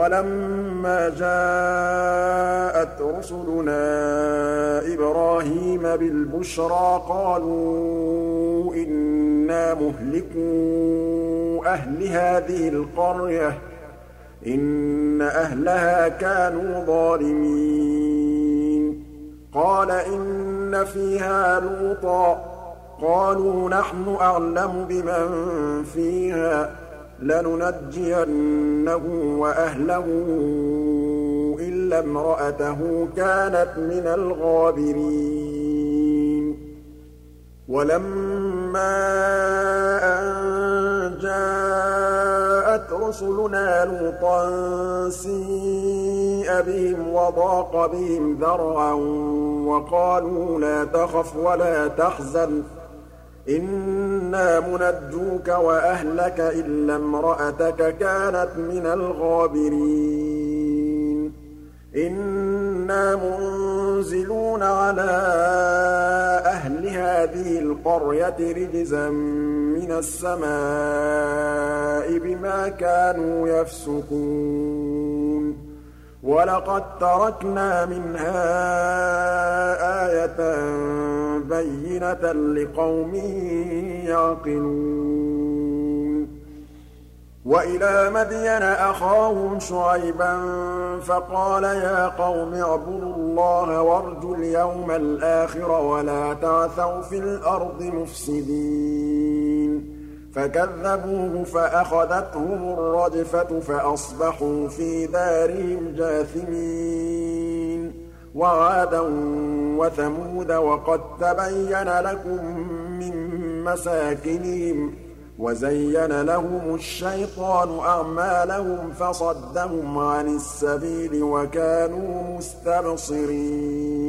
وَلَمَّا جَاءَتْ رُسُلُنَا إِبْرَاهِيمَ بِالْبُشْرَىٰ قَالُوا إِنَّا مُهْلِكُو أَهْلِ هَٰذِهِ الْقَرْيَةِ ۖ إِنَّ أَهْلَهَا كَانُوا ظَالِمِينَ قَالَ إِنَّ فِيهَا لُوطًا ۚ قَالُوا نَحْنُ أَعْلَمُ بِمَن فِيهَا ۖ لَنُنَجِّيَنَّهُ وَأَهْلَهُ إِلَّا امْرَأَتَهُ كَانَتْ مِنَ الْغَابِرِينَ وَلَمَّا أَن جَاءَتْ رُسُلُنَا لُوطًا سِيءَ بِهِمْ وَضَاقَ بِهِمْ ذَرْعًا وَقَالُوا لَا تَخَفْ وَلَا تَحْزَنْ إِنَّا مُنَجُّوكَ وَأَهْلَكَ إِلَّا امْرَأَتَكَ كَانَتْ مِنَ الْغَابِرِينَ إِنَّا مُنزِلُونَ عَلَىٰ أَهْلِ هَٰذِهِ الْقَرْيَةِ رِجْزًا مِّنَ السَّمَاءِ بِمَا كَانُوا يَفْسُقُونَ وَلَقَد تَّرَكْنَا مِنْهَا آيَةً بَيِّنَةً لِّقَوْمٍ يَعْقِلُونَ وَإِلَىٰ مَدْيَنَ أَخَاهُمْ شُعَيْبًا فَقَالَ يَا قَوْمِ اعْبُدُوا اللَّهَ وَارْجُوا الْيَوْمَ الْآخِرَ وَلَا تَعْثَوْا فِي الْأَرْضِ مُفْسِدِينَ فَكَذَّبُوهُ فَأَخَذَتْهُمُ الرَّجْفَةُ فَأَصْبَحُوا فِي دَارِهِمْ جَاثِمِينَ وَعَادًا وَثَمُودَ وَقَد تَّبَيَّنَ لَكُم مِّن مَّسَاكِنِهِمْ ۖ وَزَيَّنَ لَهُمُ الشَّيْطَانُ أَعْمَالَهُمْ فَصَدَّهُمْ عَنِ السَّبِيلِ وَكَانُوا مُسْتَبْصِرِينَ